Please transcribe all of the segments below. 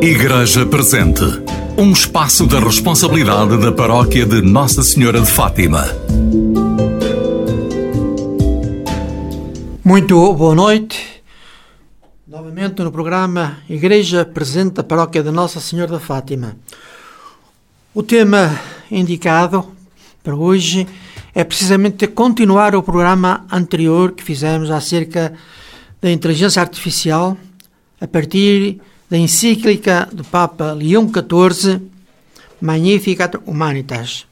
Igreja Presente, um espaço da responsabilidade da Paróquia de Nossa Senhora de Fátima. Muito boa noite. Novamente no programa Igreja Presente da Paróquia de Nossa Senhora de Fátima. O tema indicado para hoje é precisamente continuar o programa anterior que fizemos acerca da inteligência artificial a partir da encíclica do Papa Leão XIV, Magnificat Humanitas.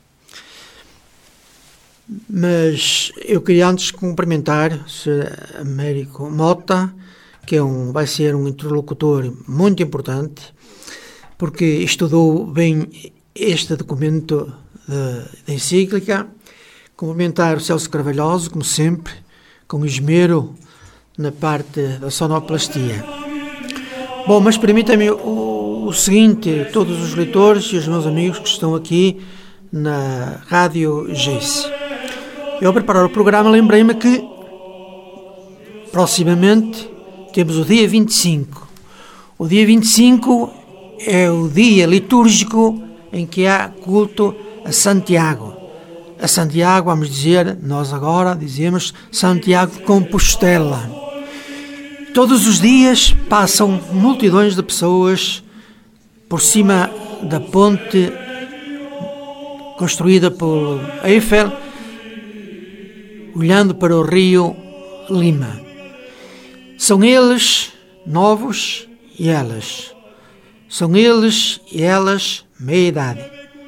Mas eu queria antes cumprimentar o Sr. Américo Mota, que vai ser um interlocutor muito importante, porque estudou bem este documento da encíclica. Cumprimentar o Celso Carvalhoso, como sempre, com esmero na parte da sonoplastia. Bom, mas permita-me o seguinte, todos os leitores e os meus amigos que estão aqui na Rádio GES. Eu, ao preparar o programa, lembrei-me que proximamente temos o dia 25. O dia 25 é o dia litúrgico em que há culto a Santiago. A Santiago, vamos dizer, nós agora dizemos Santiago de Compostela. Todos os dias passam multidões de pessoas por cima da ponte construída por Eiffel, olhando para o rio Lima. São eles novos e elas. São eles e elas meia-idade.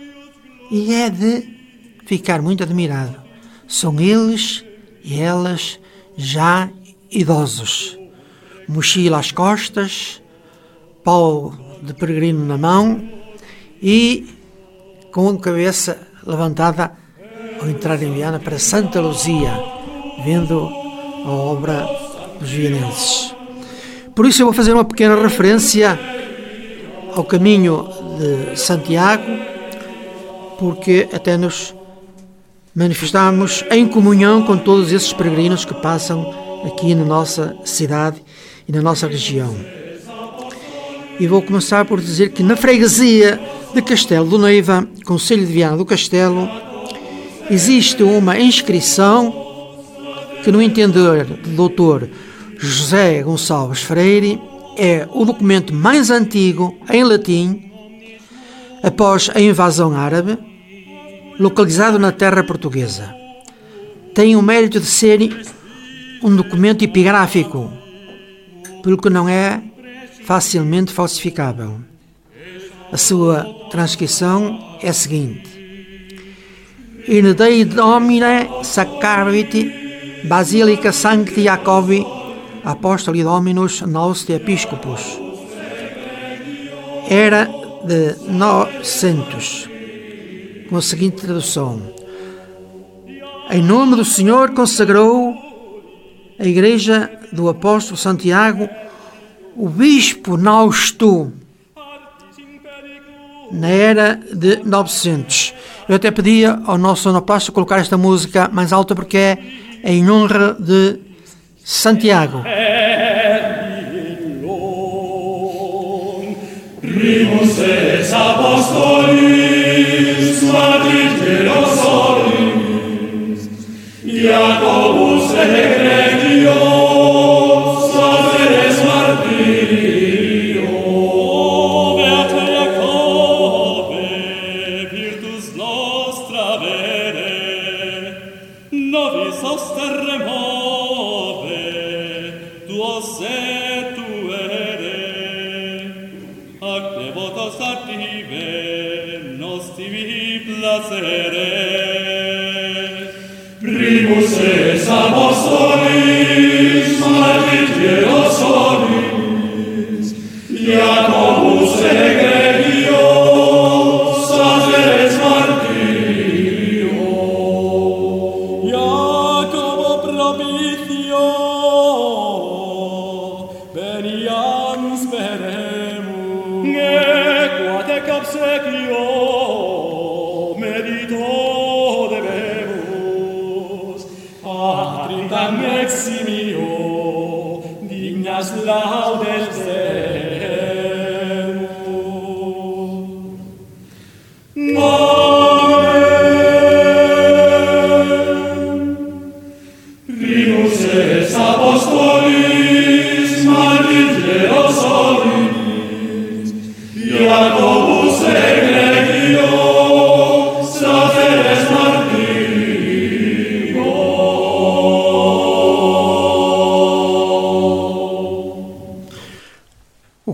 E é de ficar muito admirado. São eles e elas já idosos. Mochila às costas, pau de peregrino na mão e com a cabeça levantada ao entrar em Viana para Santa Luzia, vendo a obra dos vienenses. Por isso eu vou fazer uma pequena referência ao caminho de Santiago, porque até nos manifestamos em comunhão com todos esses peregrinos que passam aqui na nossa cidade e na nossa região. E vou começar por dizer que na freguesia de Castelo do Neiva, Concelho de Viana do Castelo, existe uma inscrição que, no entender do Dr. José Gonçalves Freire, é o documento mais antigo em latim após a invasão árabe, localizado na terra portuguesa. Tem o mérito de ser um documento epigráfico, pelo que não é facilmente falsificável. A sua transcrição é a seguinte: In Dei Domine Sacravit Basilica Sancti Jacobi Apostoli Dominus Nos de Episcopus. Era de 900, com a seguinte tradução: Em nome do Senhor consagrou a Igreja do Apóstolo Santiago, o Bispo Nausto, na era de 900. Eu até pedia ao nosso sonoplasta colocar esta música mais alta porque é em honra de Santiago. Primus ex apostolis Matrix solis Jacobus egregio Saveres martirio Beata Jacobe virtus nostra vere Nobis oster remove Tuos et tuere Ac devotos active Nos tibi placere Primus ex apostolis Matrix solis Jacobus egregio Saveres martirio Jacobo propitio Veniam speremus Equate obsequio Medito debemus Atrintam eximio Dignas laudes Deus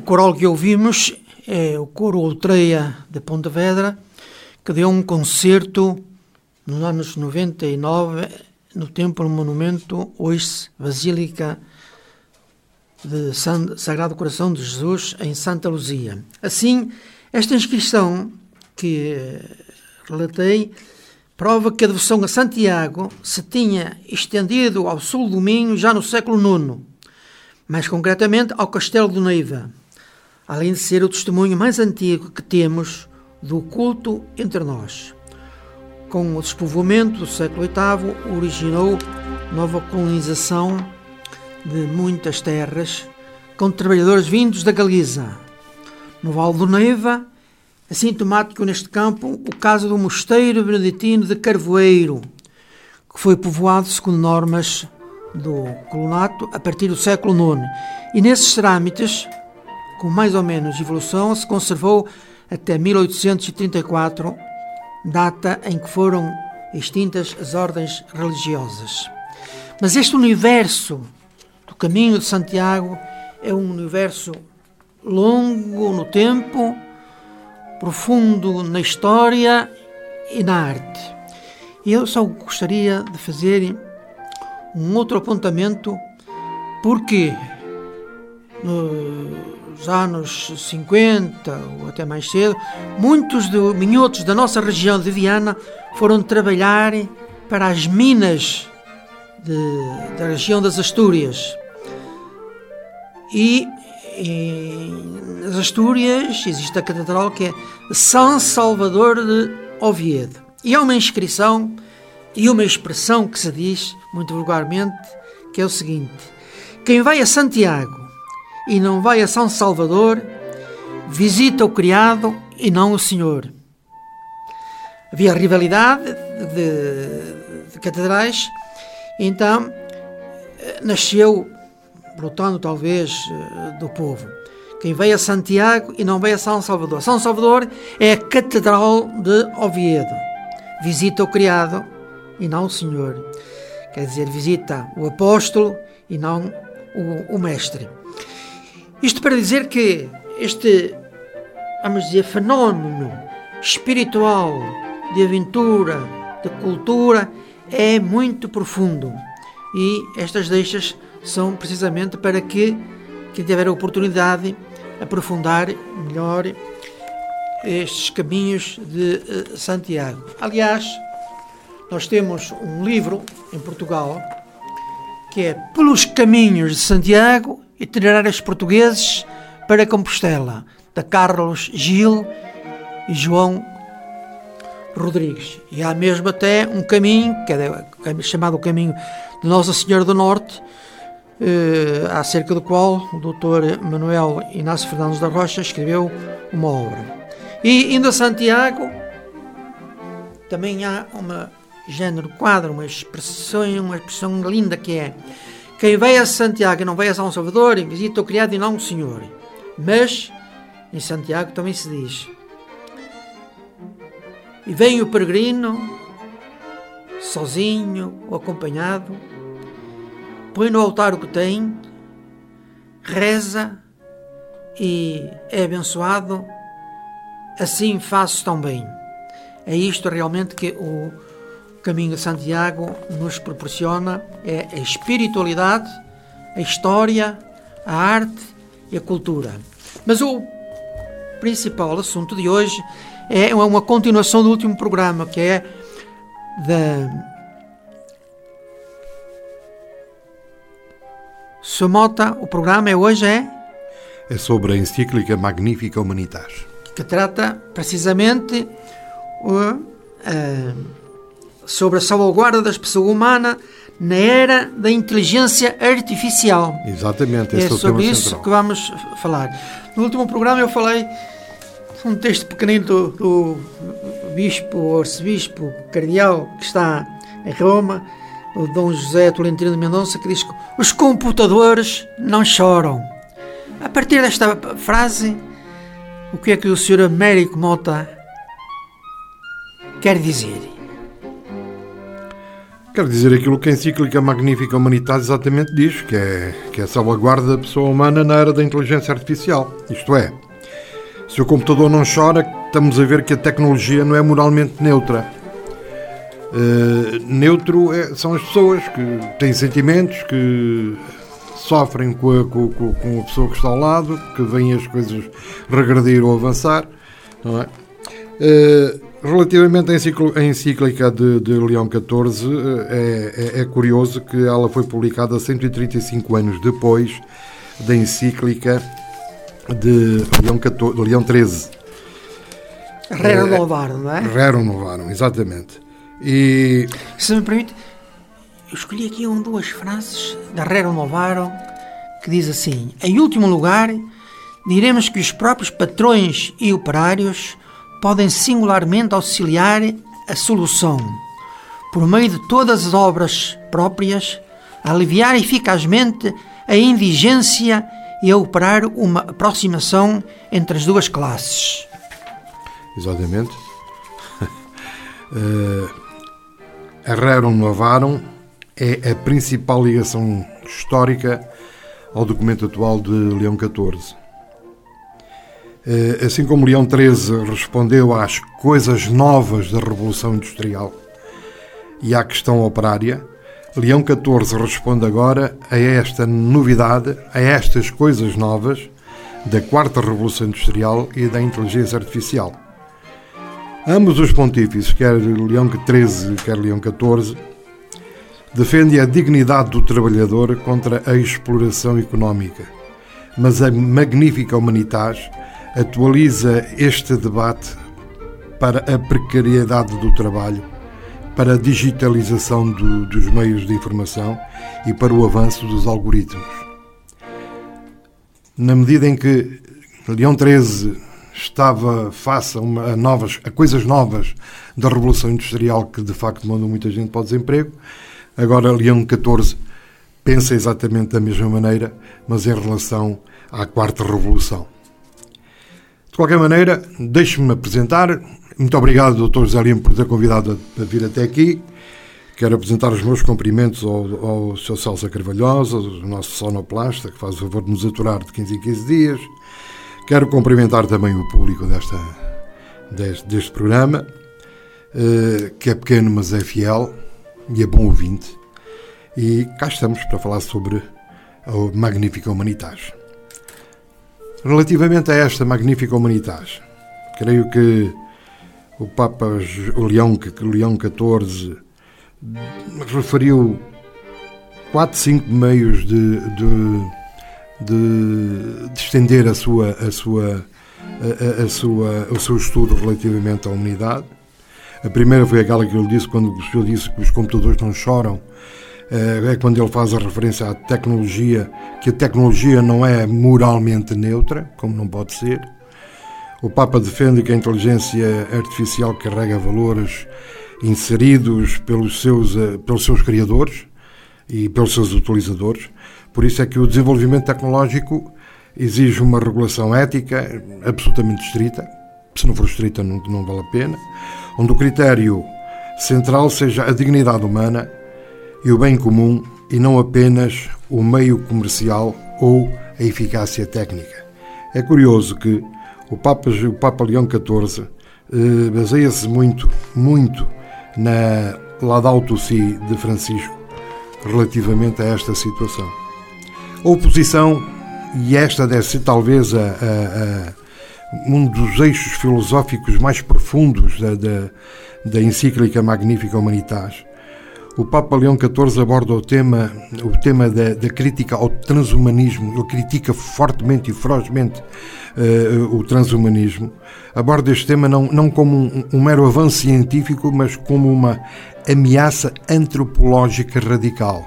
coral que ouvimos é o Coro Outreia de Pontevedra, que deu um concerto nos anos 99 no Templo Monumento, hoje Basílica de Sagrado Coração de Jesus, em Santa Luzia. Assim, esta inscrição que relatei prova que a devoção a Santiago se tinha estendido ao sul do Minho já no século IX, mais concretamente ao Castelo de Neiva, além de ser o testemunho mais antigo que temos do culto entre nós. Com o despovoamento do século VIII, originou nova colonização de muitas terras, com trabalhadores vindos da Galiza. No Vale do Neiva, é sintomático neste campo o caso do mosteiro beneditino de Carvoeiro, que foi povoado segundo normas do colonato a partir do século IX. E nesses trâmites, com mais ou menos evolução, se conservou até 1834, data em que foram extintas as ordens religiosas. Mas este universo do caminho de Santiago é um universo longo no tempo, profundo na história e na arte. E eu só gostaria de fazer um outro apontamento, porque nos anos 50 ou até mais cedo, muitos minhotos da nossa região de Viana foram trabalhar para as minas da região das Astúrias. E nas Astúrias existe a catedral que é São Salvador de Oviedo. E há uma inscrição e uma expressão que se diz, muito vulgarmente, que é o seguinte: quem vai a Santiago e não vai a São Salvador, visita o criado e não o senhor. Havia rivalidade de catedrais, então nasceu, brotando talvez do povo, quem vai a Santiago e não vai a São Salvador. São Salvador é a Catedral de Oviedo. Visita o criado e não o senhor. Quer dizer, visita o apóstolo e não o mestre. Isto para dizer que este, vamos dizer, fenómeno espiritual, de aventura, de cultura, é muito profundo. E estas deixas são precisamente para que quem tiver a oportunidade aprofundar melhor estes caminhos de Santiago. Aliás, nós temos um livro em Portugal que é Pelos Caminhos de Santiago, Itinerários Portugueses para Compostela, de Carlos Gil e João Rodrigues. E há mesmo até um caminho, que é chamado o Caminho de Nossa Senhora do Norte, acerca do qual o Dr. Manuel Inácio Fernandes da Rocha escreveu uma obra. E indo a Santiago, também há género quadro, uma expressão linda que é: quem vai a Santiago e não vai a São Salvador, visita o criado e não o senhor. Mas em Santiago também se diz: e vem o peregrino, sozinho ou acompanhado, põe no altar o que tem, reza e é abençoado, assim faço tão bem. É isto realmente que o Caminho de Santiago nos proporciona, é a espiritualidade, a história, a arte e a cultura. Mas o principal assunto de hoje é uma continuação do último programa, que é Somota. O programa hoje é sobre a encíclica Magnificat Humanitas, que trata precisamente sobre a salvaguarda da pessoa humana na era da inteligência artificial. Exatamente, esse é sobre isso que vamos falar. No último programa eu falei um texto pequenino do bispo, ou arcebispo, cardeal, que está em Roma, o Dom José Tolentino de Mendonça, que diz que os computadores não choram. A partir desta frase, o que é que o Sr. Américo Mota quer dizer? Quero dizer aquilo que a encíclica Magnifica Humanitas exatamente diz, que é a salvaguarda da pessoa humana na era da inteligência artificial. Isto é, se o computador não chora, estamos a ver que a tecnologia não é moralmente neutra. Neutro são as pessoas que têm sentimentos, que sofrem com a pessoa que está ao lado, que veem as coisas regredir ou avançar, não é? Relativamente à encíclica de Leão XIV, é curioso que ela foi publicada 135 anos depois da encíclica de Leão XIII. Rerum Novarum, não é? Rerum Novarum, exatamente. E, se me permite, eu escolhi aqui duas frases da Rerum Novarum que diz assim: em último lugar, diremos que os próprios patrões e operários podem singularmente auxiliar a solução, por meio de todas as obras próprias, a aliviar eficazmente a indigência e a operar uma aproximação entre as duas classes. Exatamente. A Rerum Novarum é a principal ligação histórica ao documento atual de Leão XIV. Assim como Leão XIII respondeu às coisas novas da Revolução Industrial e à questão operária, Leão XIV responde agora a esta novidade, a estas coisas novas da Quarta Revolução Industrial e da inteligência artificial. Ambos os pontífices, quer Leão XIII, quer Leão XIV, defendem a dignidade do trabalhador contra a exploração económica, mas a Magnifica Humanitas atualiza este debate para a precariedade do trabalho, para a digitalização dos meios de informação e para o avanço dos algoritmos. Na medida em que Leão XIII estava face a coisas novas da Revolução Industrial que de facto mandam muita gente para o desemprego, agora Leão XIV pensa exatamente da mesma maneira, mas em relação à Quarta Revolução. De qualquer maneira, deixe-me apresentar. Muito obrigado, Dr. José Lima, por ter convidado a vir até aqui. Quero apresentar os meus cumprimentos ao Sr. Celso Carvalhosa, o nosso sonoplasta, que faz o favor de nos aturar de 15 em 15 dias. Quero cumprimentar também o público deste programa, que é pequeno, mas é fiel e é bom ouvinte. E cá estamos para falar sobre a Magnifica Humanitas. Relativamente a esta Magnifica Humanitas, creio que o Papa Leão XIV referiu 4, 5 meios de estender o seu estudo relativamente à humanidade. A primeira foi aquela que ele disse quando o senhor disse que os computadores não choram. É quando ele faz a referência à tecnologia, que a tecnologia não é moralmente neutra, como não pode ser. O Papa defende que a inteligência artificial carrega valores inseridos pelos seus criadores e pelos seus utilizadores. Por isso é que o desenvolvimento tecnológico exige uma regulação ética absolutamente estrita. Se não for estrita, não vale a pena. Onde o critério central seja a dignidade humana e o bem comum, e não apenas o meio comercial ou a eficácia técnica. É curioso que o Papa Leão XIV baseia-se muito na Laudato Si de Francisco relativamente a esta situação. A oposição, e esta deve ser talvez um dos eixos filosóficos mais profundos da encíclica Magnifica Humanitas, o Papa Leão XIV aborda o tema da crítica ao transhumanismo. Ele critica fortemente e ferozmente o transhumanismo. Aborda este tema não como um mero avanço científico, mas como uma ameaça antropológica radical.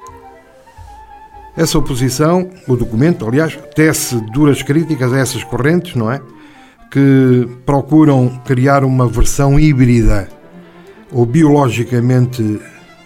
Essa oposição, o documento, aliás, tece duras críticas a essas correntes, não é? Que procuram criar uma versão híbrida ou biologicamente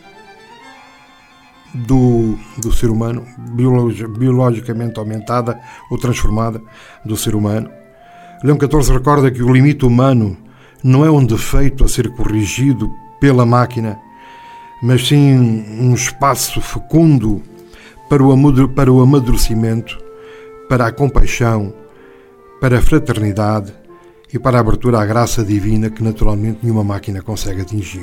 do ser humano, biologicamente aumentada ou transformada do ser humano. Leão XIV recorda que o limite humano não é um defeito a ser corrigido pela máquina, mas sim um espaço fecundo para o amadurecimento, para a compaixão, para a fraternidade e para a abertura à graça divina que naturalmente nenhuma máquina consegue atingir.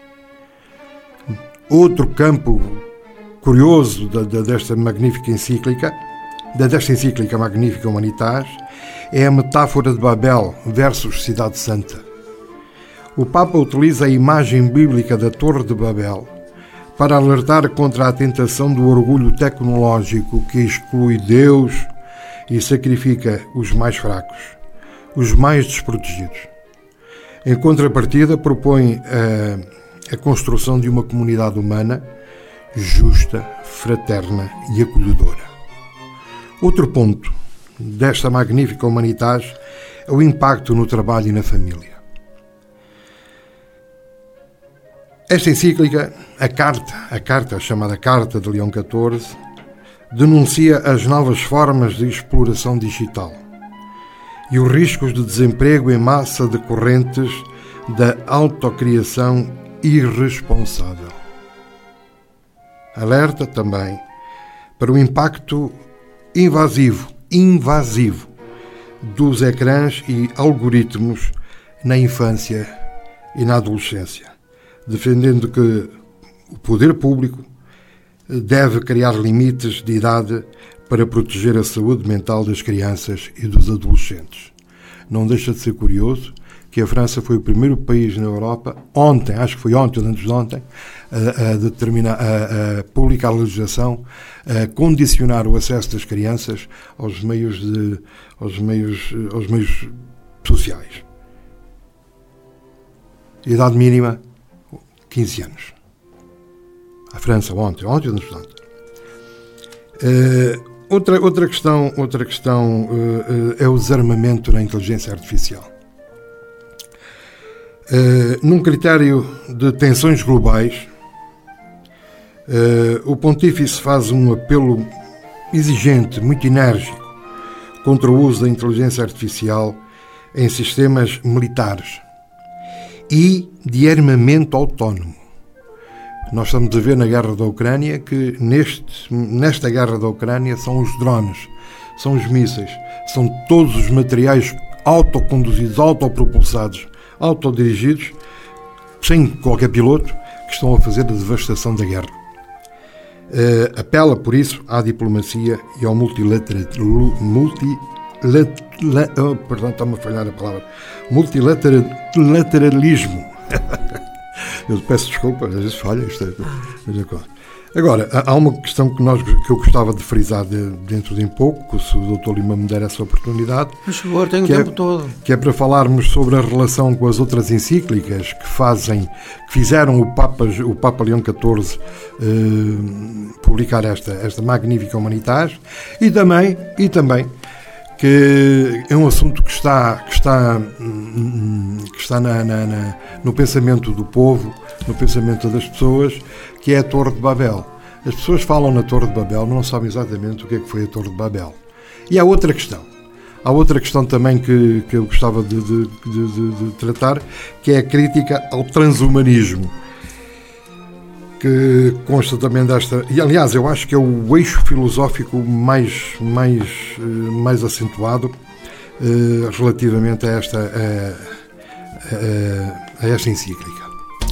Outro campo curioso desta magnífica encíclica, desta encíclica Magnifica Humanitas, é a metáfora de Babel versus Cidade Santa. O Papa utiliza a imagem bíblica da Torre de Babel para alertar contra a tentação do orgulho tecnológico que exclui Deus e sacrifica os mais fracos, os mais desprotegidos. Em contrapartida, propõe a construção de uma comunidade humana justa, fraterna e acolhedora. Outro ponto desta magnífica Humanitas é o impacto no trabalho e na família. Esta encíclica, a carta chamada Carta de Leão XIV, denuncia as novas formas de exploração digital e os riscos de desemprego em massa decorrentes da autocriação irresponsável. Alerta também para o impacto invasivo dos ecrãs e algoritmos na infância e na adolescência, defendendo que o poder público deve criar limites de idade para proteger a saúde mental das crianças e dos adolescentes. Não deixa de ser curioso que a França foi o primeiro país na Europa, acho que foi ontem ou antes de ontem, a publicar a legislação, a condicionar o acesso das crianças aos meios sociais. Idade mínima, 15 anos. A França ontem ou antes de ontem. Outra questão é o desarmamento na inteligência artificial. Num critério de tensões globais, o Pontífice faz um apelo exigente, muito enérgico, contra o uso da inteligência artificial em sistemas militares e de armamento autónomo. Nós estamos a ver na guerra da Ucrânia que nesta guerra da Ucrânia são os drones, são os mísseis, são todos os materiais autoconduzidos, autopropulsados, autodirigidos, sem qualquer piloto, que estão a fazer a devastação da guerra. Apela, por isso, à diplomacia e ao multilateralismo. Eu peço desculpa, às vezes falha isto. Agora, há uma questão que eu gostava de frisar dentro de um pouco, se o Dr. Lima me der essa oportunidade. Por favor, tenho o tempo todo. Que é para falarmos sobre a relação com as outras encíclicas que fizeram o Papa Leão XIV publicar esta magnífica Humanitas e também que é um assunto que está no pensamento do povo, no pensamento das pessoas, que é a Torre de Babel. As pessoas falam na Torre de Babel, não sabem exatamente o que é que foi a Torre de Babel. E há outra questão também que eu gostava de tratar, que é a crítica ao transhumanismo, que consta também desta... E, aliás, eu acho que é o eixo filosófico mais acentuado relativamente a esta encíclica.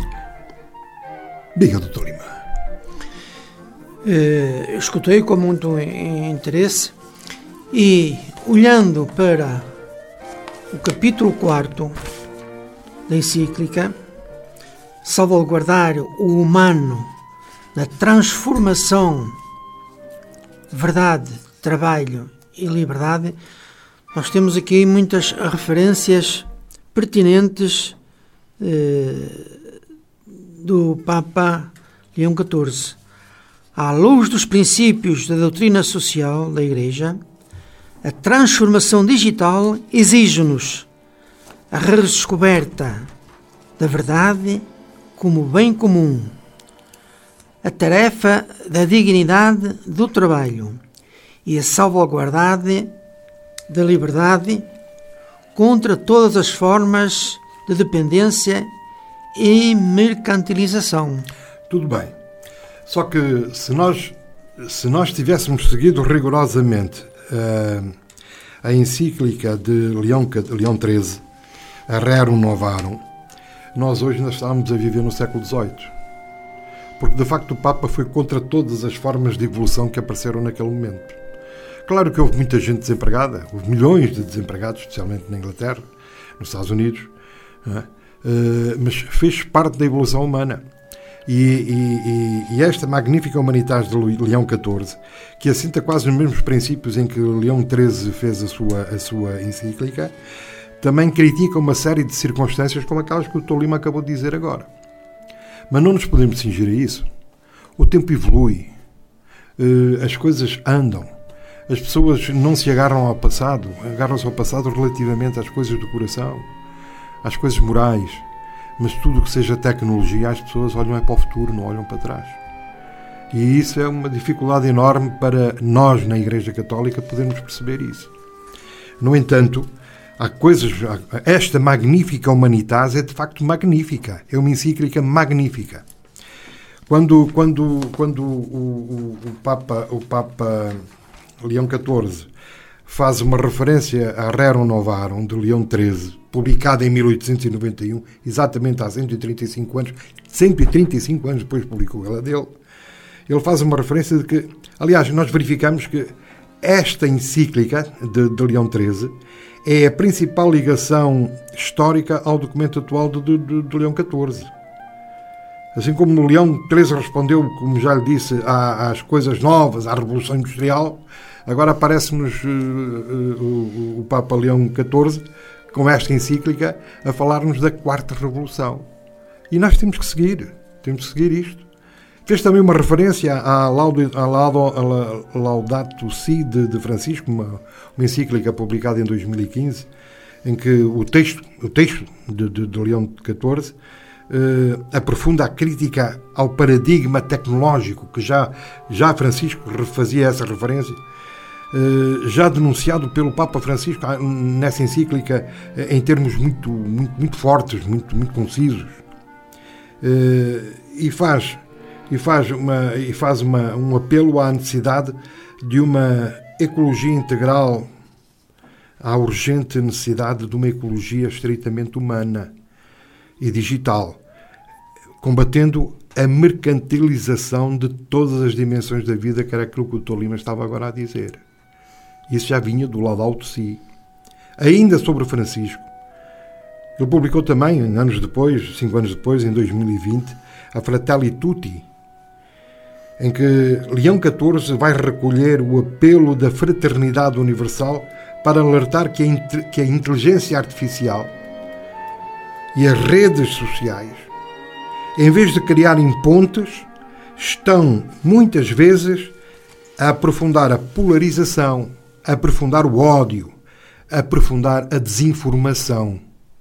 Diga, Dr. Lima. Eu escutei com muito interesse e, olhando para o capítulo 4 da encíclica, salvaguardar o humano na transformação, verdade, trabalho e liberdade, nós temos aqui muitas referências pertinentes do Papa Leão XIV. À luz dos princípios da doutrina social da Igreja, a transformação digital exige-nos a redescoberta da verdade como bem comum, a tarefa da dignidade do trabalho e a salvaguarda da liberdade contra todas as formas de dependência e mercantilização. Tudo bem. Só que se nós tivéssemos seguido rigorosamente a encíclica de Leão XIII, a Rerum Novarum, nós hoje ainda estávamos a viver no século XVIII. Porque, de facto, o Papa foi contra todas as formas de evolução que apareceram naquele momento. Claro que houve muita gente desempregada, houve milhões de desempregados, especialmente na Inglaterra, nos Estados Unidos, mas fez parte da evolução humana. E esta magnífica Humanitas de Leão XIV, que assenta quase nos mesmos princípios em que Leão XIII fez a sua encíclica, também critica uma série de circunstâncias como aquelas que o Dr. Lima acabou de dizer agora. Mas não nos podemos cingir a isso. O tempo evolui, as coisas andam, as pessoas não se agarram ao passado, agarram-se ao passado relativamente às coisas do coração, às coisas morais, mas tudo o que seja tecnologia, as pessoas olham para o futuro, não olham para trás. E isso é uma dificuldade enorme para nós, na Igreja Católica, podermos perceber isso. No entanto, esta magnífica Humanitas é de facto magnífica, é uma encíclica magnífica. Quando o Papa Leão XIV faz uma referência à Rerum Novarum de Leão XIII, publicada em 1891, exatamente há 135 anos depois publicou ela dele, ele faz uma referência de que, aliás, nós verificamos que esta encíclica de Leão XIII é a principal ligação histórica ao documento atual de Leão XIV. Assim como o Leão XIII respondeu, como já lhe disse, às coisas novas, à Revolução Industrial, agora aparece-nos o Papa Leão XIV, com esta encíclica, a falar-nos da Quarta Revolução. E nós temos que seguir isto. Fez também uma referência à Laudato Si de Francisco, uma encíclica publicada em 2015, em que o texto de Leão XIV aprofunda a crítica ao paradigma tecnológico, que já Francisco fazia essa referência, já denunciado pelo Papa Francisco nessa encíclica em termos muito fortes, muito concisos, e faz um apelo à necessidade de uma ecologia integral, à urgente necessidade de uma ecologia estritamente humana e digital, combatendo a mercantilização de todas as dimensões da vida, que era aquilo que o Dr. Lima estava agora a dizer. Isso já vinha do Laudato Si. Ainda sobre Francisco, ele publicou também, 5 anos depois, em 2020, a Fratelli Tutti, em que Leão XIV vai recolher o apelo da fraternidade universal para alertar que a inteligência artificial e as redes sociais, em vez de criarem pontes, estão muitas vezes a aprofundar a polarização, a aprofundar o ódio, a aprofundar a desinformação.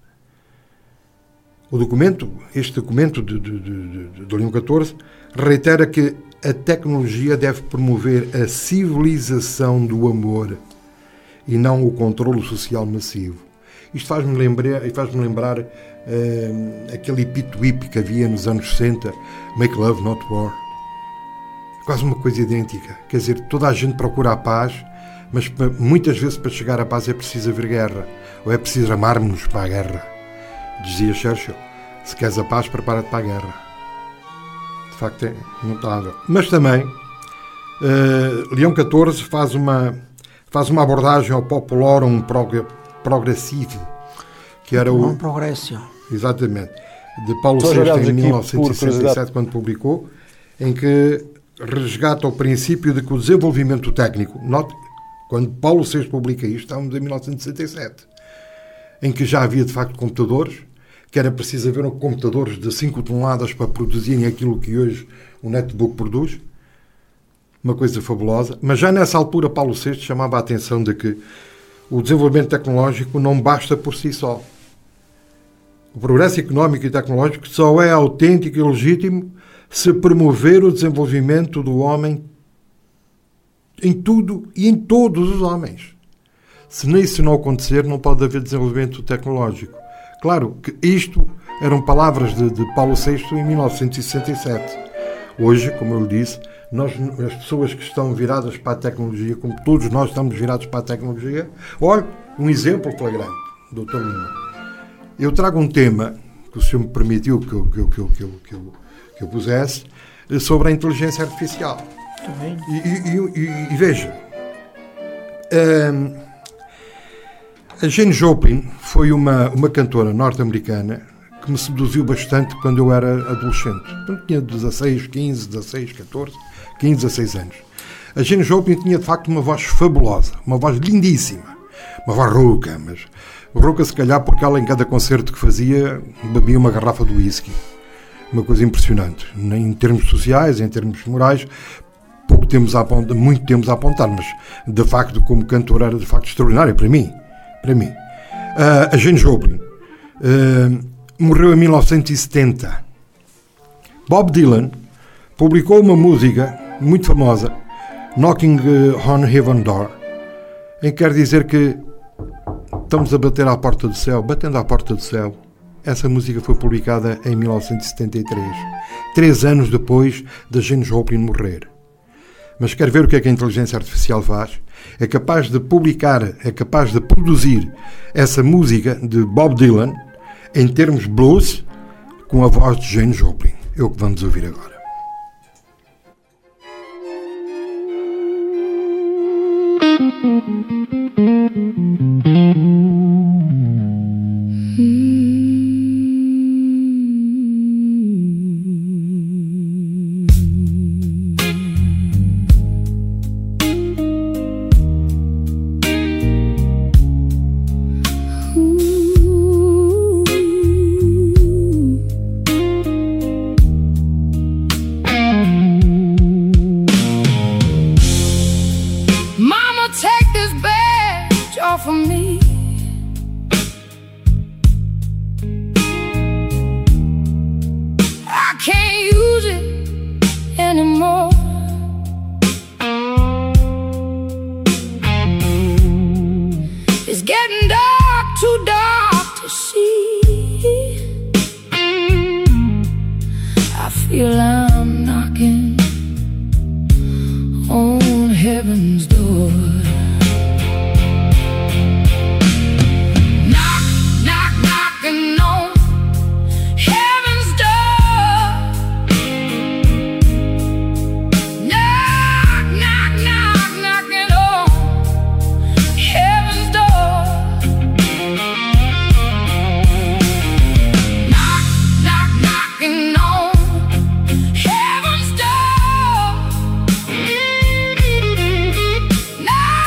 Este documento de Leão XIV reitera que a tecnologia deve promover a civilização do amor e não o controlo social massivo. Isto faz-me lembrar aquele hip que havia nos anos 60, Make Love, Not War. Quase uma coisa idêntica. Quer dizer, toda a gente procura a paz, mas muitas vezes para chegar à paz é preciso haver guerra, ou é preciso amarmos-nos para a guerra. Dizia Churchill, se queres a paz, prepara-te para a guerra. De facto é notável. Mas também Leão XIV faz uma abordagem ao Populorum Progressive, que era o Progressio. Exatamente, de Paulo VI em 1967, quando publicou, em que resgata o princípio de que o desenvolvimento técnico, quando Paulo VI publica isto, estávamos em 1967, em que já havia de facto computadores, que era preciso haver computadores de 5 toneladas para produzirem aquilo que hoje o netbook produz, uma coisa fabulosa. Mas já nessa altura Paulo VI chamava a atenção de que o desenvolvimento tecnológico não basta por si só. O progresso económico e tecnológico só é autêntico e legítimo se promover o desenvolvimento do homem em tudo e em todos os homens. Se isso não acontecer, não pode haver desenvolvimento tecnológico. Claro que isto eram palavras de Paulo VI em 1967. Hoje, como eu lhe disse, as pessoas que estão viradas para a tecnologia, como todos nós estamos virados para a tecnologia, olha, um exemplo flagrante, Dr. Lima. Eu trago um tema que o senhor me permitiu que eu pusesse sobre a inteligência artificial. Também. E veja, a Jane Joplin foi uma cantora norte-americana que me seduziu bastante quando eu era adolescente. Quando tinha 16, 15, 16, 14, 15, 16 anos. A Jane Joplin tinha de facto uma voz fabulosa, uma voz lindíssima, uma voz rouca, mas rouca se calhar porque ela em cada concerto que fazia bebia uma garrafa de whisky. Uma coisa impressionante, em termos sociais, em termos morais, muito temos a apontar, mas de facto como cantora era de facto extraordinária para mim. A Jane Joplin morreu em 1970. Bob Dylan publicou uma música muito famosa, Knocking on Heaven's Door, em que quer dizer que estamos a bater à porta do céu, batendo à porta do céu. Essa música foi publicada em 1973, 3 anos depois da Jane Joplin morrer. Mas quer ver o que é que a inteligência artificial faz? É capaz de publicar, é capaz de produzir essa música de Bob Dylan em termos blues com a voz de Jane Joplin. É o que vamos ouvir agora. Knock,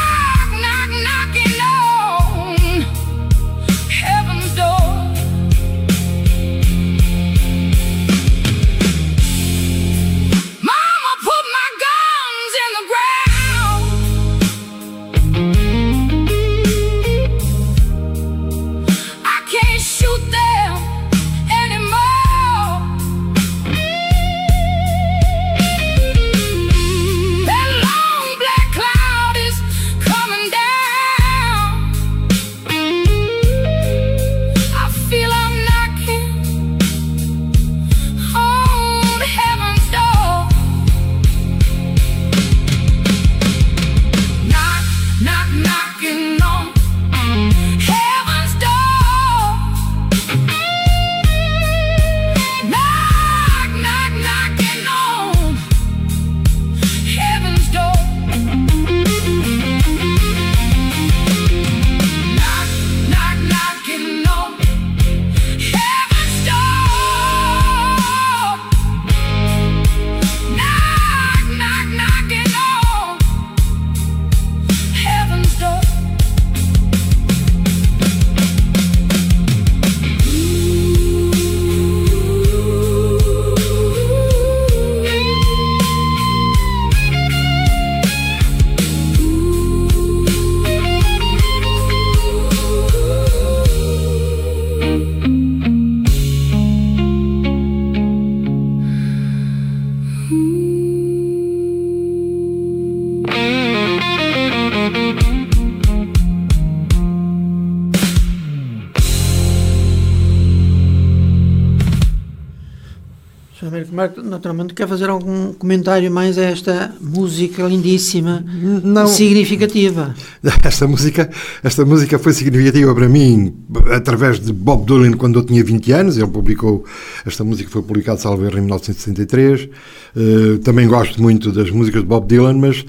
Marco, naturalmente, quer fazer algum comentário mais a esta música lindíssima, Não. significativa? Esta música foi significativa para mim através de Bob Dylan quando eu tinha 20 anos. Ele publicou, esta música foi publicada, salvo erro, em 1963. Também gosto muito das músicas de Bob Dylan, mas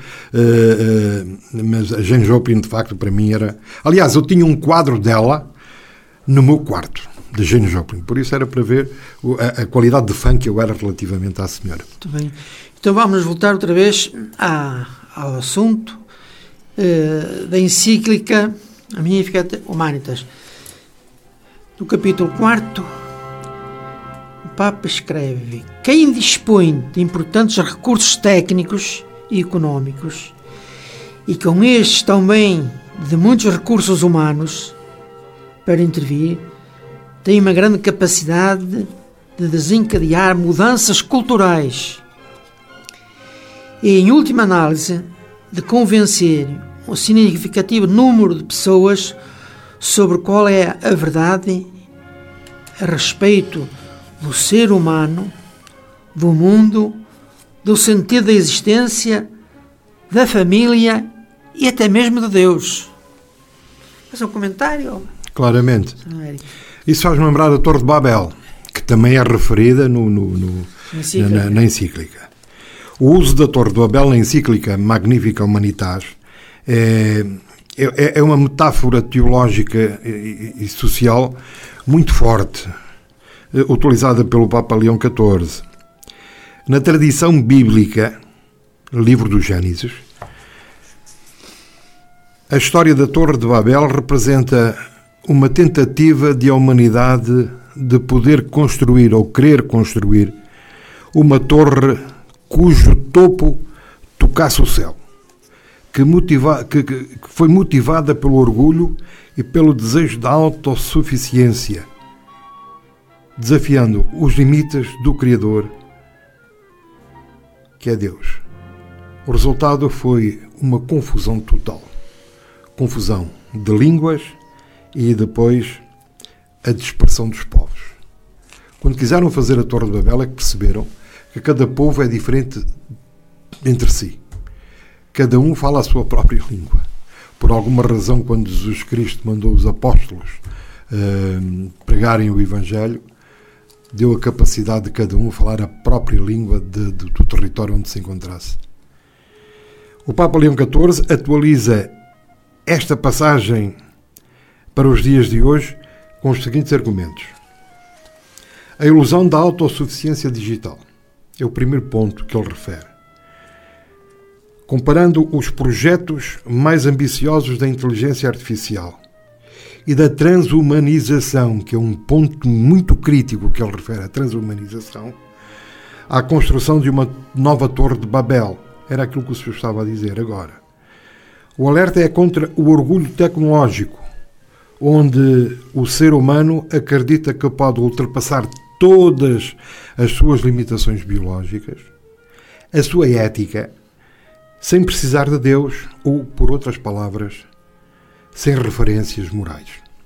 a Jane Joplin, de facto, para mim era... Aliás, eu tinha um quadro dela no meu quarto, de Jane Joplin. Por isso era para ver a qualidade de fã que eu era relativamente à senhora. Muito bem. Então vamos voltar outra vez ao assunto da encíclica Magnificat Humanitas. No capítulo 4, o Papa escreve: quem dispõe de importantes recursos técnicos e económicos, e com estes também de muitos recursos humanos para intervir, tem uma grande capacidade de desencadear mudanças culturais e, em última análise, de convencer um significativo número de pessoas sobre qual é a verdade a respeito do ser humano, do mundo, do sentido da existência, da família e até mesmo de Deus. Faz um comentário? Claramente. Isso faz-me lembrar a Torre de Babel, que também é referida na encíclica. O uso da Torre de Babel na encíclica Magnificat Humanitas é uma metáfora teológica e social muito forte, utilizada pelo Papa Leão XIV. Na tradição bíblica, livro do Gênesis, a história da Torre de Babel representa uma tentativa de a humanidade de poder construir ou querer construir uma torre cujo topo tocasse o céu, que foi motivada pelo orgulho e pelo desejo da autossuficiência, desafiando os limites do Criador, que é Deus. O resultado foi uma confusão total. Confusão de línguas e depois a dispersão dos povos. Quando quiseram fazer a Torre de Babel é que perceberam que cada povo é diferente entre si. Cada um fala a sua própria língua. Por alguma razão, quando Jesus Cristo mandou os apóstolos pregarem o Evangelho, deu a capacidade de cada um falar a própria língua do território onde se encontrasse. O Papa Leão XIV atualiza esta passagem para os dias de hoje com os seguintes argumentos. A ilusão da autossuficiência digital é o primeiro ponto que ele refere. Comparando os projetos mais ambiciosos da inteligência artificial e da transhumanização, que é um ponto muito crítico que ele refere, a transhumanização, à construção de uma nova Torre de Babel. Era aquilo que o senhor estava a dizer agora. O alerta é contra o orgulho tecnológico, onde o ser humano acredita que pode ultrapassar todas as suas limitações biológicas, a sua ética, sem precisar de Deus ou, por outras palavras, sem referências morais.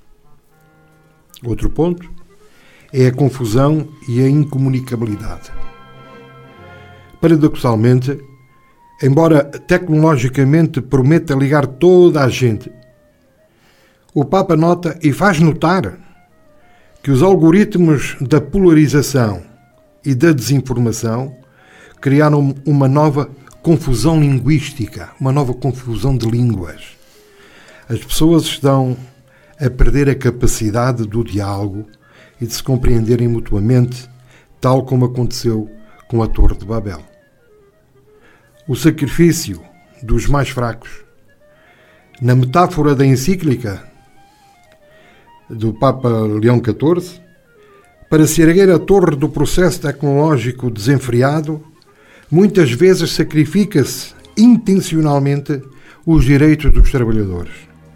Outro ponto é a confusão e a incomunicabilidade. Paradoxalmente, embora tecnologicamente prometa ligar toda a gente, o Papa nota e faz notar que os algoritmos da polarização e da desinformação criaram uma nova confusão linguística, uma nova confusão de línguas. As pessoas estão a perder a capacidade do diálogo e de se compreenderem mutuamente, tal como aconteceu com a Torre de Babel. O sacrifício dos mais fracos. Na metáfora da encíclica do Papa Leão XIV, para se erguer a torre do processo tecnológico desenfreado, muitas vezes sacrifica-se intencionalmente os direitos dos trabalhadores,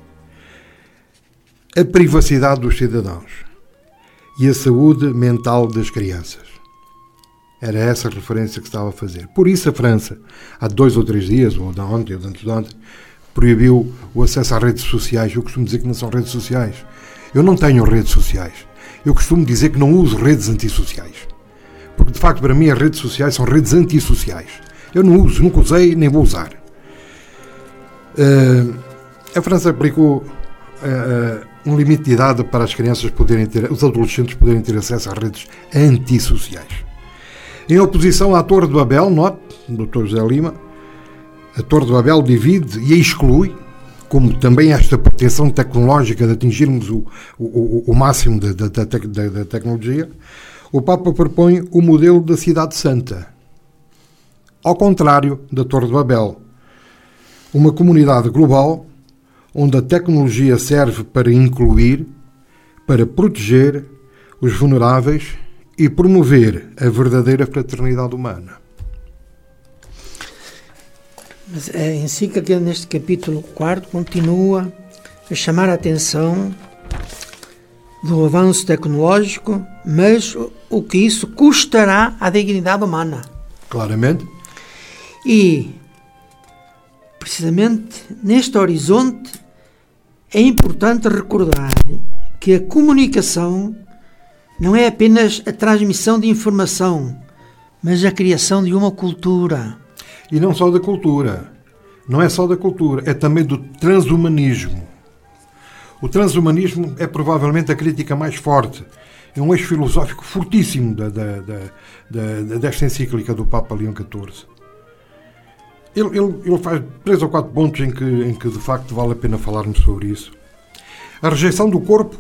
a privacidade dos cidadãos e a saúde mental das crianças. Era essa a referência que estava a fazer. Por isso a França, há 2 ou 3 dias, ou de ontem, ou de antes de ontem, proibiu o acesso às redes sociais. Eu costumo dizer que não são redes sociais. Eu não tenho redes sociais. Eu costumo dizer que não uso redes antissociais. Porque, de facto, para mim, as redes sociais são redes antissociais. Eu não uso, nunca usei, nem vou usar. A França aplicou um limite de idade para as crianças poderem ter, os adolescentes poderem ter acesso às redes antissociais. Em oposição à Torre de Babel, note, Dr. José Lima, a Torre de Babel divide e exclui, como também esta pretensão tecnológica de atingirmos o máximo da tecnologia, o Papa propõe o modelo da Cidade Santa, ao contrário da Torre de Babel, uma comunidade global onde a tecnologia serve para incluir, para proteger os vulneráveis e promover a verdadeira fraternidade humana. Mas a encíclica, neste capítulo 4, continua a chamar a atenção do avanço tecnológico, mas o que isso custará à dignidade humana. Claramente. E, precisamente, neste horizonte, é importante recordar que a comunicação não é apenas a transmissão de informação, mas a criação de uma cultura. E não só da cultura. Não é só da cultura, é também do transhumanismo. O transhumanismo é provavelmente a crítica mais forte. É um eixo filosófico fortíssimo desta encíclica do Papa Leão XIV. Ele faz 3 ou 4 pontos em que de facto vale a pena falarmos sobre isso. A rejeição do corpo,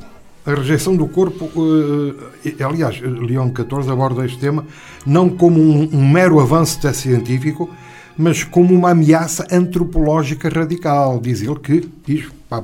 aliás, Leão XIV aborda este tema não como um mero avanço científico, mas como uma ameaça antropológica radical. Diz ele que, diz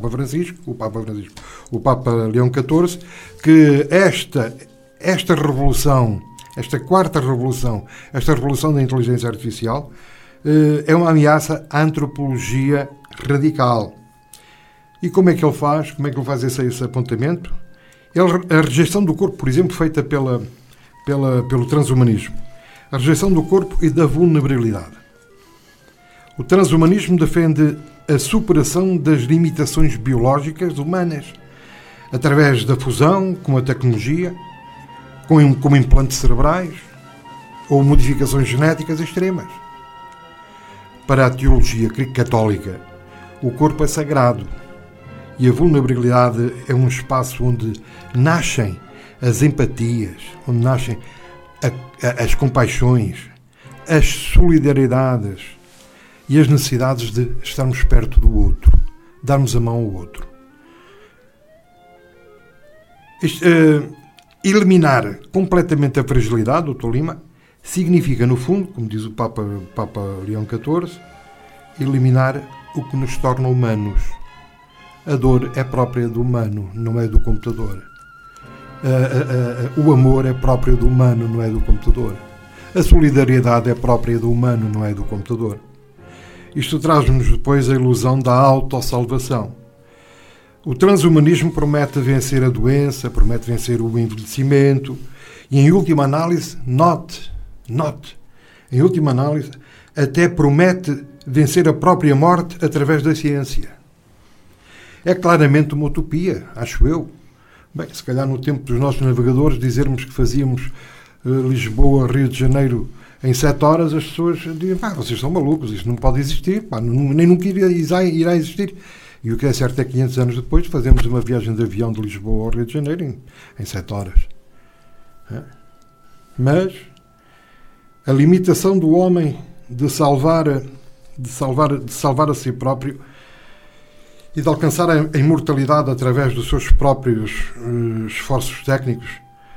o Papa Leão XIV, que esta revolução, esta quarta revolução, esta revolução da inteligência artificial, é uma ameaça à antropologia radical. E como é que ele faz? Como é que ele faz esse apontamento? A rejeição do corpo, por exemplo, feita pelo transhumanismo. A rejeição do corpo e da vulnerabilidade. O transhumanismo defende a superação das limitações biológicas humanas, através da fusão com a tecnologia, com implantes cerebrais ou modificações genéticas extremas. Para a teologia católica, o corpo é sagrado e a vulnerabilidade é um espaço onde nascem as empatias, onde nascem as compaixões, as solidariedades e as necessidades de estarmos perto do outro, darmos a mão ao outro. Eliminar completamente a fragilidade, Dr. Lima, significa, no fundo, como diz o Papa Leão XIV, eliminar o que nos torna humanos. A dor é própria do humano, não é do computador. O amor é próprio do humano, não é do computador. A solidariedade é própria do humano, não é do computador. Isto traz-nos depois a ilusão da autossalvação. O transhumanismo promete vencer a doença, promete vencer o envelhecimento e, em última análise, em última análise, até promete vencer a própria morte através da ciência. É claramente uma utopia, acho eu. Bem, se calhar no tempo dos nossos navegadores dizermos que fazíamos Lisboa, Rio de Janeiro em 7 horas, as pessoas diziam, vocês são malucos, isto não pode existir, nem nunca irá existir. E o que é certo é que 500 anos depois fazemos uma viagem de avião de Lisboa ao Rio de Janeiro em 7 horas. Mas a limitação do homem de salvar a si próprio e de alcançar a imortalidade através dos seus próprios esforços técnicos,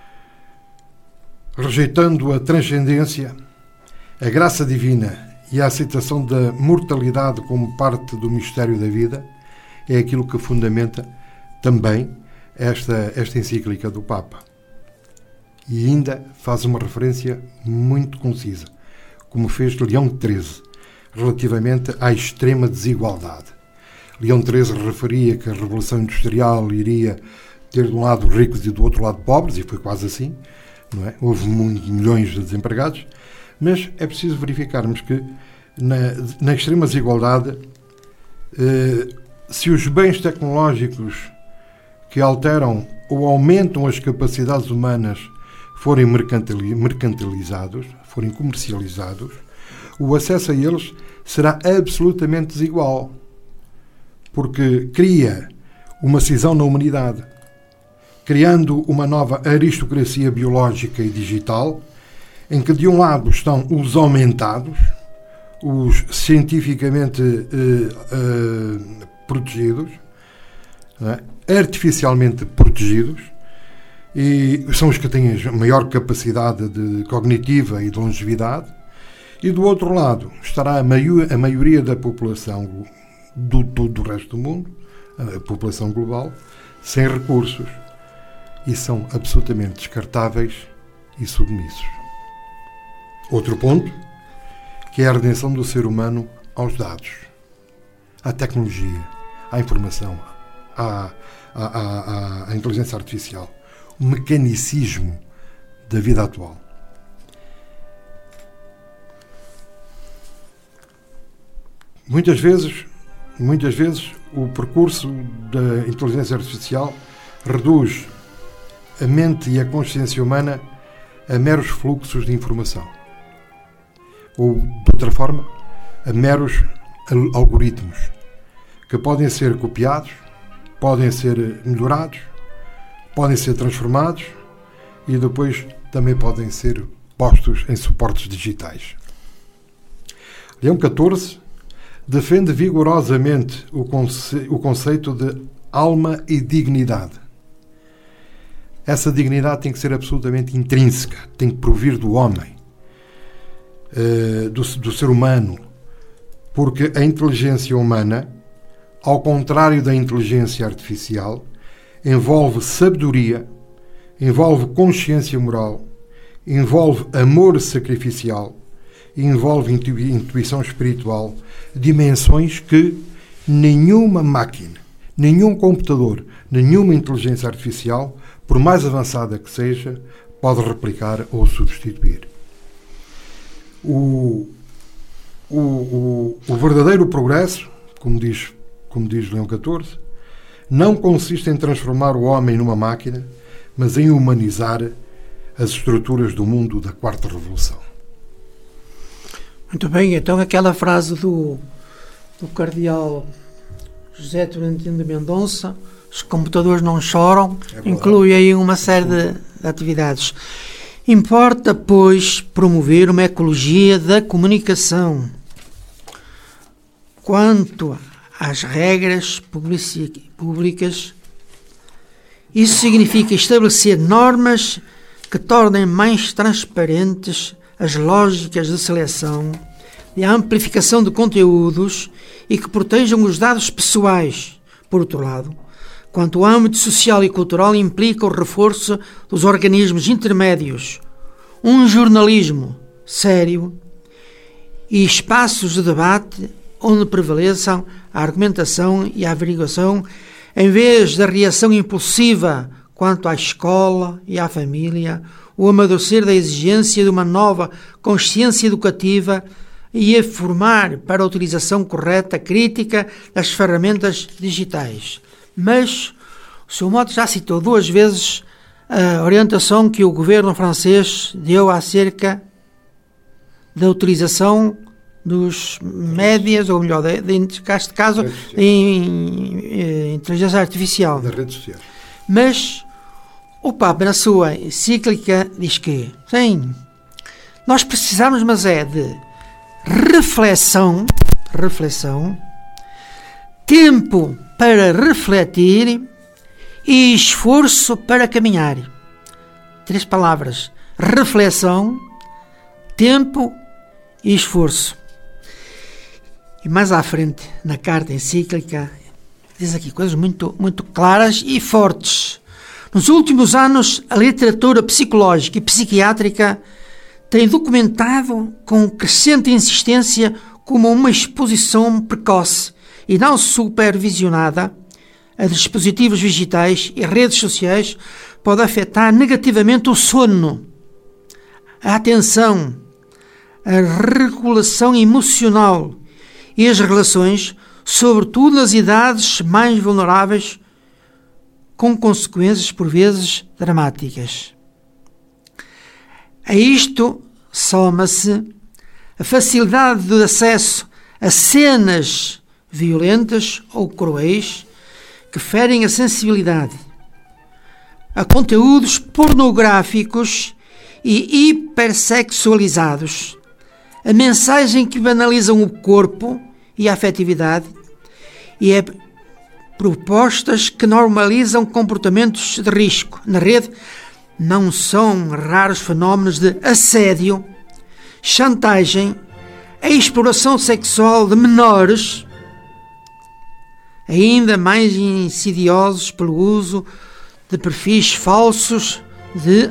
rejeitando a transcendência, a graça divina e a aceitação da mortalidade como parte do mistério da vida, é aquilo que fundamenta também esta encíclica do Papa. E ainda faz uma referência muito concisa, como fez Leão XIII, relativamente à extrema desigualdade. Leão XIII referia que a Revolução Industrial iria ter de um lado ricos e do outro lado pobres, e foi quase assim, não é? Houve milhões de desempregados, mas é preciso verificarmos que na extrema desigualdade, se os bens tecnológicos que alteram ou aumentam as capacidades humanas forem mercantilizados, forem comercializados, o acesso a eles será absolutamente desigual, porque cria uma cisão na humanidade, criando uma nova aristocracia biológica e digital, em que de um lado estão os aumentados, os cientificamente protegidos, artificialmente protegidos, e são os que têm a maior capacidade cognitiva e de longevidade, e do outro lado estará a maioria da população do resto do mundo, a população global, sem recursos, e são absolutamente descartáveis e submissos. Outro ponto, que é a redenção do ser humano aos dados, à tecnologia, à informação, à inteligência artificial, o mecanicismo da vida atual. Muitas vezes o percurso da inteligência artificial reduz a mente e a consciência humana a meros fluxos de informação. Ou, de outra forma, a meros algoritmos que podem ser copiados, podem ser melhorados, podem ser transformados e depois também podem ser postos em suportes digitais. Leão XIV defende vigorosamente o conceito de alma e dignidade. Essa dignidade tem que ser absolutamente intrínseca, tem que provir do homem, do ser humano, porque a inteligência humana, ao contrário da inteligência artificial, envolve sabedoria, envolve consciência moral, envolve amor sacrificial, envolve intuição espiritual, dimensões que nenhuma máquina, nenhum computador, nenhuma inteligência artificial, por mais avançada que seja, pode replicar ou substituir. O verdadeiro progresso, como diz Leão XIV, não consiste em transformar o homem numa máquina, mas em humanizar as estruturas do mundo da Quarta Revolução. Muito bem, então aquela frase do cardeal José Tolentino de Mendonça, os computadores não choram, inclui aí uma série de atividades. Importa, pois, promover uma ecologia da comunicação. Quanto às regras públicas, isso significa estabelecer normas que tornem mais transparentes as lógicas de seleção e a amplificação de conteúdos e que protejam os dados pessoais. Por outro lado, quanto ao âmbito social e cultural, implica o reforço dos organismos intermédios, um jornalismo sério e espaços de debate onde prevaleçam a argumentação e a averiguação, em vez da reação impulsiva quanto à escola e à família, o amadurecer da exigência de uma nova consciência educativa e a formar para a utilização correta, crítica das ferramentas digitais. Mas o Sr. Mota já citou 2 vezes a orientação que o governo francês deu acerca da utilização dos médias, ou melhor, neste caso, em inteligência artificial. Das redes sociais. Mas o Papa, na sua encíclica, diz que, sim, nós precisamos, mas é de reflexão, tempo para refletir e esforço para caminhar. 3 palavras: reflexão, tempo e esforço. E mais à frente, na carta encíclica, diz aqui coisas muito, muito claras e fortes. Nos últimos anos, a literatura psicológica e psiquiátrica tem documentado com crescente insistência como uma exposição precoce e não supervisionada a dispositivos digitais e redes sociais pode afetar negativamente o sono, a atenção, a regulação emocional e as relações, sobretudo nas idades mais vulneráveis, com consequências por vezes dramáticas. A isto soma-se a facilidade de acesso a cenas violentas ou cruéis que ferem a sensibilidade, a conteúdos pornográficos e hipersexualizados, a mensagem que banalizam o corpo e a afetividade e a propostas que normalizam comportamentos de risco. Na rede não são raros fenómenos de assédio, chantagem, a exploração sexual de menores, ainda mais insidiosos pelo uso de perfis falsos de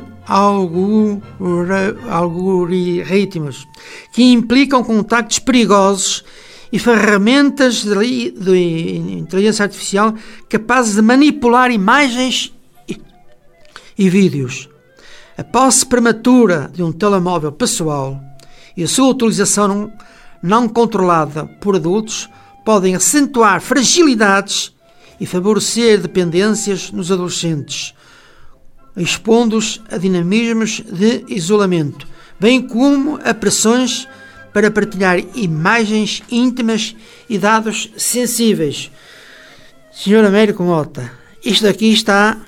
algoritmos, que implicam contactos perigosos e ferramentas de inteligência artificial capazes de manipular imagens e vídeos. A posse prematura de um telemóvel pessoal e a sua utilização não controlada por adultos podem acentuar fragilidades e favorecer dependências nos adolescentes, expondo-os a dinamismos de isolamento, bem como a pressões para partilhar imagens íntimas e dados sensíveis. Sr. Américo Mota, isto aqui está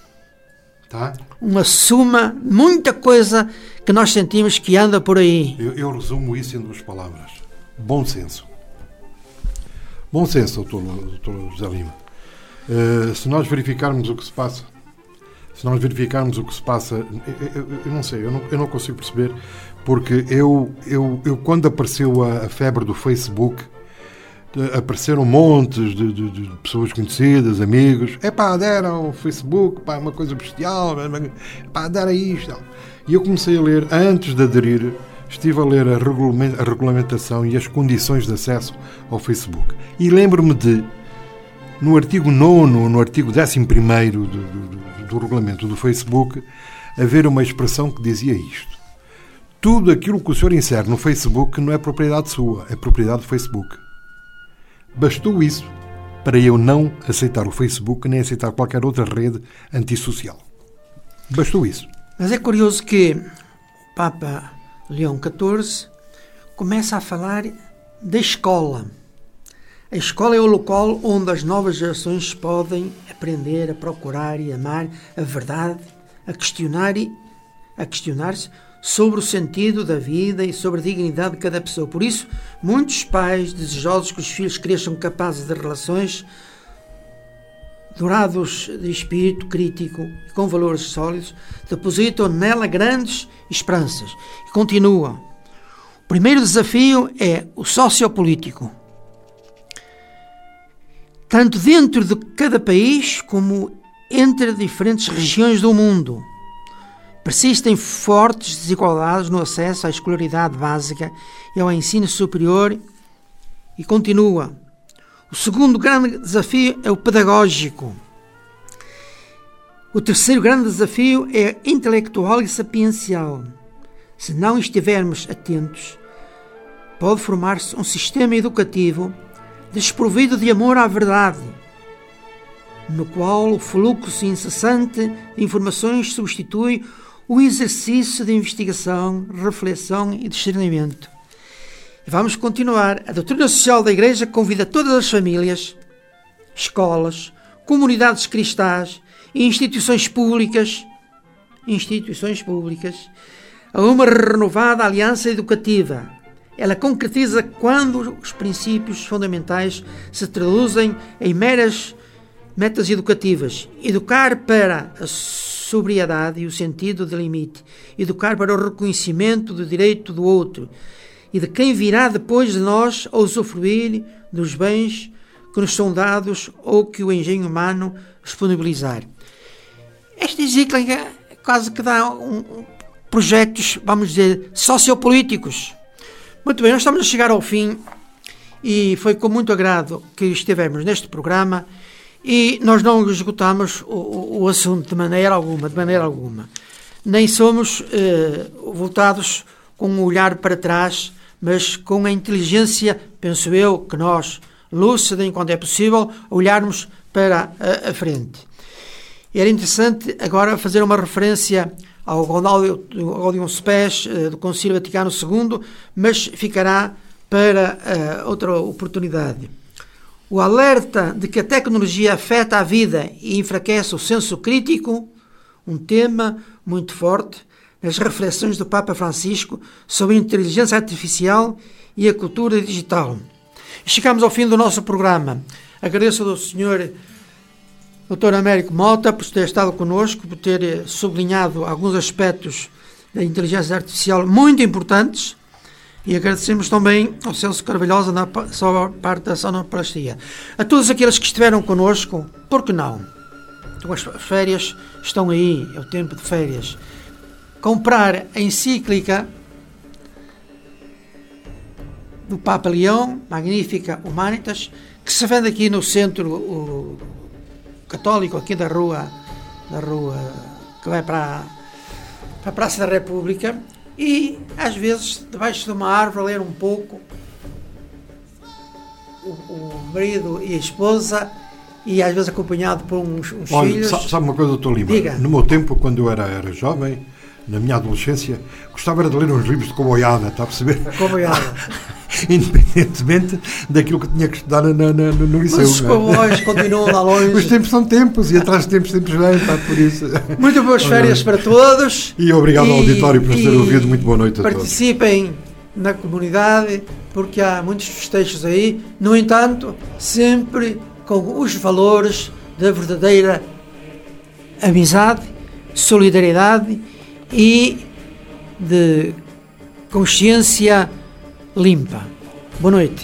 uma suma, muita coisa que nós sentimos que anda por aí. Eu resumo isso em 2 palavras. Bom senso. Bom senso, doutor José Lima. Se nós verificarmos o que se passa, eu não sei, eu não consigo perceber, porque eu quando apareceu a febre do Facebook, apareceram montes de pessoas conhecidas, amigos, deram o Facebook, uma coisa bestial, deram isto. E eu comecei a ler, antes de aderir, estive a ler a regulamentação e as condições de acesso ao Facebook. E lembro-me de, no artigo 9º, no artigo 11º do regulamento do Facebook, haver uma expressão que dizia isto: tudo aquilo que o senhor insere no Facebook não é propriedade sua, é propriedade do Facebook. Bastou isso para eu não aceitar o Facebook nem aceitar qualquer outra rede antissocial. Bastou isso. Mas é curioso que o Papa Leão XIV começa a falar da escola. A escola é o local onde as novas gerações podem aprender a procurar e amar a verdade, a questionar-se sobre o sentido da vida e sobre a dignidade de cada pessoa. Por isso, muitos pais desejosos que os filhos cresçam capazes de relações dourados de espírito crítico e com valores sólidos, depositam nela grandes esperanças. E continua. O primeiro desafio é o sociopolítico. Tanto dentro de cada país como entre diferentes regiões do mundo. Persistem fortes desigualdades no acesso à escolaridade básica e ao ensino superior. E continua. O segundo grande desafio é o pedagógico. O terceiro grande desafio é intelectual e sapiencial. Se não estivermos atentos, pode formar-se um sistema educativo desprovido de amor à verdade, no qual o fluxo incessante de informações substitui o exercício de investigação, reflexão e discernimento. E vamos continuar. A doutrina social da Igreja convida todas as famílias, escolas, comunidades cristãs e instituições públicas a uma renovada aliança educativa. Ela concretiza quando os princípios fundamentais se traduzem em meras metas educativas. Educar para a sobriedade e o sentido de limite. Educar para o reconhecimento do direito do outro e de quem virá depois de nós a usufruir dos bens que nos são dados ou que o engenho humano disponibilizar. Esta encíclica quase que dá projetos, vamos dizer, sociopolíticos. Muito bem, nós estamos a chegar ao fim e foi com muito agrado que estivemos neste programa e nós não esgotamos o assunto de maneira alguma. Nem somos voltados com um olhar para trás, mas com a inteligência, penso eu, que nós, lúcida enquanto é possível, olharmos para a frente. Era interessante agora fazer uma referência ao Gaudium Spes do Concílio Vaticano II, mas ficará para outra oportunidade. O alerta de que a tecnologia afeta a vida e enfraquece o senso crítico, um tema muito forte nas reflexões do Papa Francisco sobre a inteligência artificial e a cultura digital. Chegamos ao fim do nosso programa. Agradeço ao Sr. Dr. Américo Mota por ter estado connosco, por ter sublinhado alguns aspectos da inteligência artificial muito importantes, e agradecemos também ao Celso Carvalhosa na sua parte da sonoplastia. A todos aqueles que estiveram connosco, por que não? Então, as férias estão aí, é o tempo de férias. Comprar a encíclica do Papa Leão, Magnificat Humanitas, que se vende aqui no centro católico, aqui da rua que vai para a Praça da República, e às vezes debaixo de uma árvore ler um pouco, o marido e a esposa, e às vezes acompanhado por uns filhos. Sabe uma coisa, Dr. Lima? Diga. No meu tempo, quando eu era jovem, na minha adolescência, gostava de ler uns livros de coboiada, está a perceber? Coboiada. Independentemente daquilo que tinha que estudar no liceu. Mas os cowboys continuam lá longe. Os tempos são tempos, e atrás de tempos vêm, por isso. Muito boas férias para todos. E obrigado ao auditório por nos ter ouvido. Muito boa noite a todos. Participem na comunidade, porque há muitos festejos aí. No entanto, sempre com os valores da verdadeira amizade, solidariedade e de consciência limpa. Boa noite.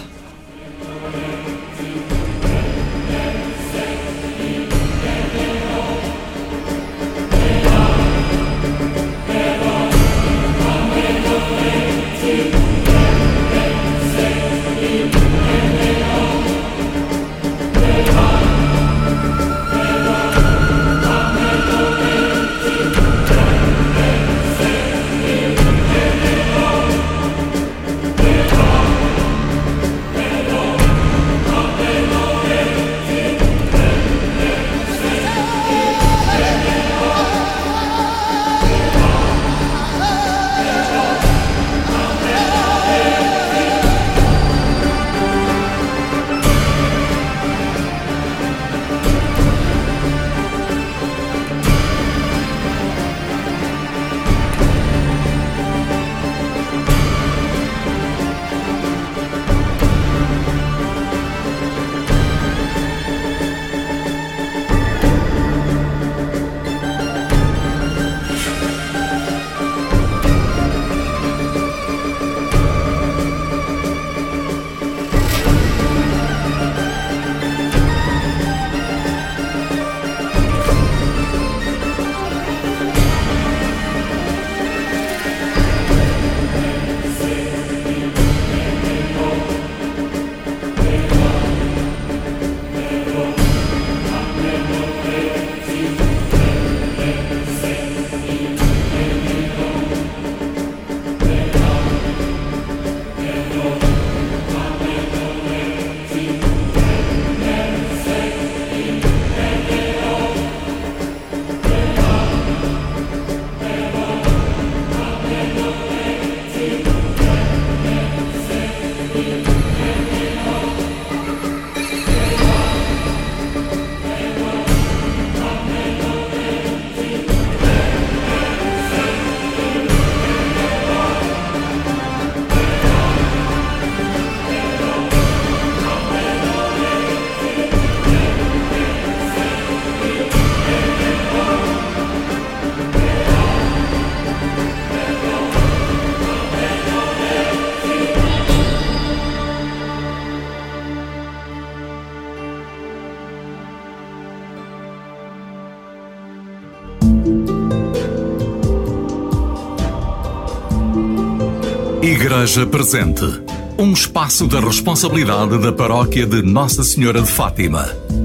Igreja Presente, um espaço da responsabilidade da Paróquia de Nossa Senhora de Fátima.